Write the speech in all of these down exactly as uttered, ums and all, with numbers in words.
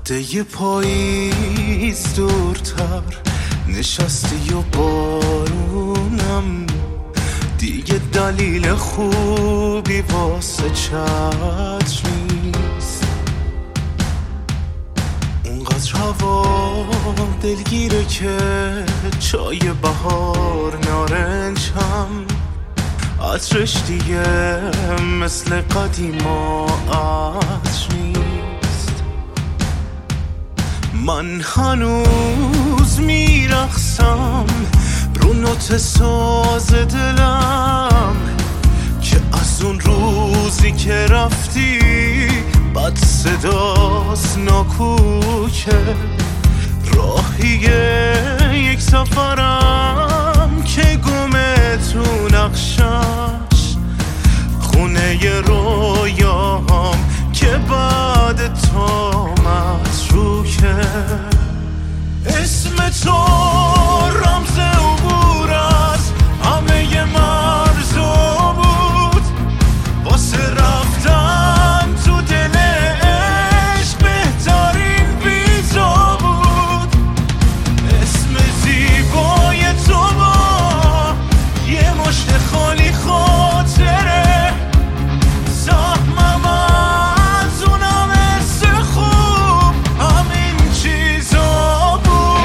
یه پاییز دورتر نشستی و بارونم دیگه دلیل خوبی واسه چتر نیست. اونقدر هوا دلگیره که چای بهار نارنجم عطرش دیگه مثل قدیما عطر نیست. من هنوز میرقصم رو نوت ساز دلم که از اون روزی که رفتی بد صداست ناکوکه. راهیه یک سفرم که گمه تو نقشش خونه ی رویاهام که بعد تا متروکه. اسم تو رمز عبور از همه ی مرزا بود واسه رفتن تو دل عشق بهترین ویزا بود. اسم زیبای تو با یه مشت خالی خاطره زحمم از اونم حس خوب همین چیزا بود.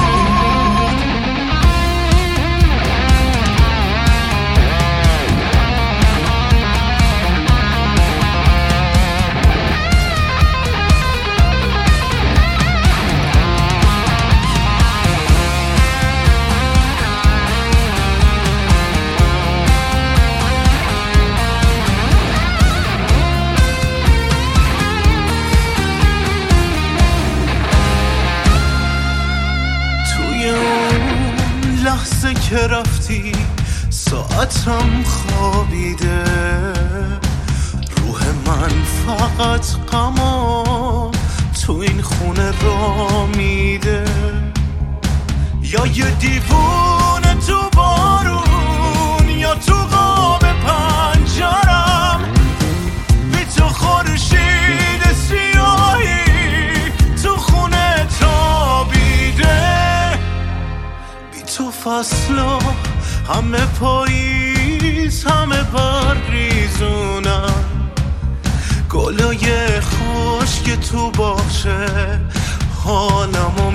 توی اون لحظه که رفتی ساعتم خوابیده، روح من فقط غما تو این خونه را میده. یا یه دیوونه تو بارون یا تو قاب پنجرم بی تو خورشید سیاهی تو خونه تابیده. بی تو فصلا همه پاییز همه برریزونن گلای خوش که تو باغچه حالمو